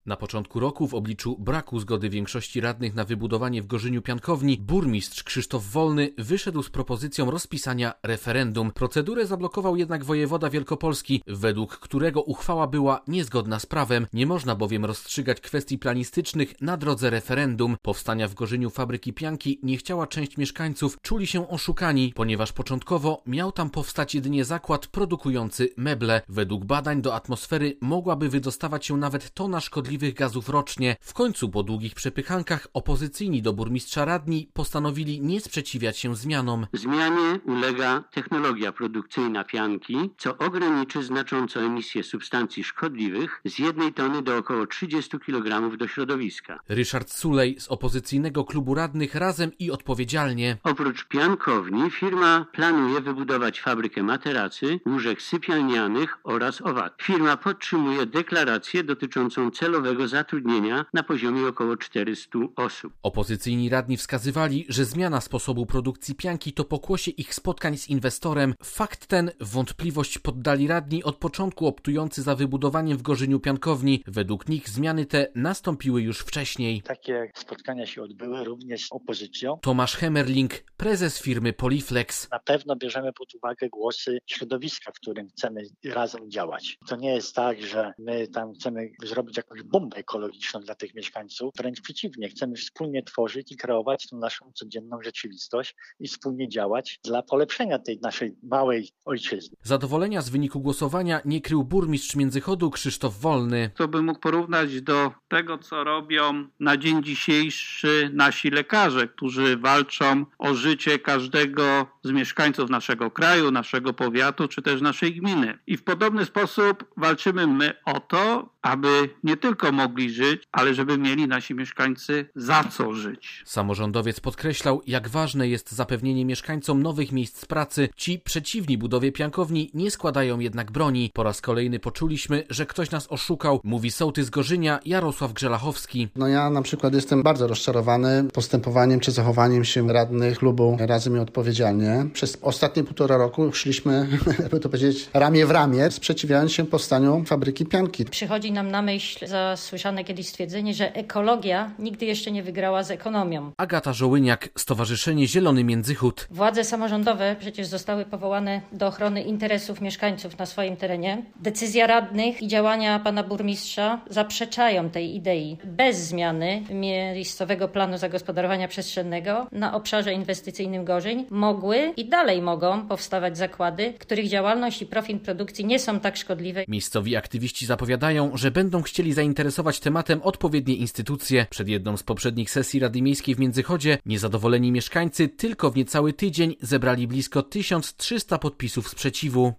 Na początku roku, w obliczu braku zgody większości radnych na wybudowanie w Gorzyniu piankowni, burmistrz Krzysztof Wolny wyszedł z propozycją rozpisania referendum. Procedurę zablokował jednak wojewoda wielkopolski, według którego uchwała była niezgodna z prawem. Nie można bowiem rozstrzygać kwestii planistycznych na drodze referendum. Powstania w Gorzyniu fabryki pianki nie chciała część mieszkańców, czuli się oszukani, ponieważ początkowo miał tam powstać jedynie zakład produkujący meble. Według badań do atmosfery mogłaby wydostawać się nawet tona szkodliwych gazów rocznie. W końcu po długich przepychankach opozycyjni do burmistrza radni postanowili nie sprzeciwiać się zmianom. Zmianie ulega technologia produkcyjna pianki, co ograniczy znacząco emisję substancji szkodliwych z 1 tony do około 30 kg do środowiska. Ryszard Sulej z opozycyjnego klubu radnych Razem i Odpowiedzialnie. Oprócz piankowni firma planuje wybudować fabrykę materacy, łóżek sypialnianych oraz owad. Firma podtrzymuje deklarację dotyczącą celowego zatrudnienia na poziomie około 400 osób. Opozycyjni radni wskazywali, że zmiana sposobu produkcji pianki to pokłosie ich spotkań z inwestorem. Fakt ten w wątpliwość poddali radni od początku optujący za wybudowaniem w Gorzyniu piankowni. Według nich zmiany te nastąpiły już wcześniej. Takie spotkania się odbyły również z opozycją. Tomasz Hemmerling, prezes firmy Poliflex. Na pewno bierzemy pod uwagę głosy środowiska, w którym chcemy razem działać. To nie jest tak, że my tam chcemy zrobić jakąś bombę ekologiczną dla tych mieszkańców. Wręcz przeciwnie, chcemy wspólnie tworzyć i kreować tą naszą codzienną rzeczywistość i wspólnie działać dla polepszenia tej naszej małej ojczyzny. Zadowolenia z wyniku głosowania nie krył burmistrz Międzychodu Krzysztof Wolny. To bym mógł porównać do tego, co robią na dzień dzisiejszy nasi lekarze, którzy walczą o życie każdego z mieszkańców naszego kraju, naszego powiatu czy też naszej gminy. I w podobny sposób walczymy my o to, aby nie tylko mogli żyć, ale żeby mieli nasi mieszkańcy za co żyć. Samorządowiec podkreślał, jak ważne jest zapewnienie mieszkańcom nowych miejsc pracy. Ci przeciwni budowie piankowni nie składają jednak broni. Po raz kolejny poczuliśmy, że ktoś nas oszukał, mówi sołtys Gorzynia Jarosław Grzelachowski. Ja na przykład jestem bardzo rozczarowany postępowaniem czy zachowaniem się radnych klubu Razem i Odpowiedzialnie. Przez ostatnie 1,5 roku szliśmy, jakby to powiedzieć, ramię w ramię, sprzeciwiając się powstaniu fabryki pianki. Przychodzi nam na myśl zasłyszane kiedyś stwierdzenie, że ekologia nigdy jeszcze nie wygrała z ekonomią. Agata Żołyniak, Stowarzyszenie Zielony Międzychód. Władze samorządowe przecież zostały powołane do ochrony interesów mieszkańców na swoim terenie. Decyzja radnych i działania pana burmistrza zaprzeczają tej idei. Bez zmiany miejscowego planu zagospodarowania przestrzennego na obszarze inwestycyjnym Gorzyn mogły i dalej mogą powstawać zakłady, których działalność i profil produkcji nie są tak szkodliwe. Miejscowi aktywiści zapowiadają, że będą chcieli zainteresować tematem odpowiednie instytucje. Przed jedną z poprzednich sesji Rady Miejskiej w Międzychodzie niezadowoleni mieszkańcy tylko w niecały tydzień zebrali blisko 1300 podpisów sprzeciwu.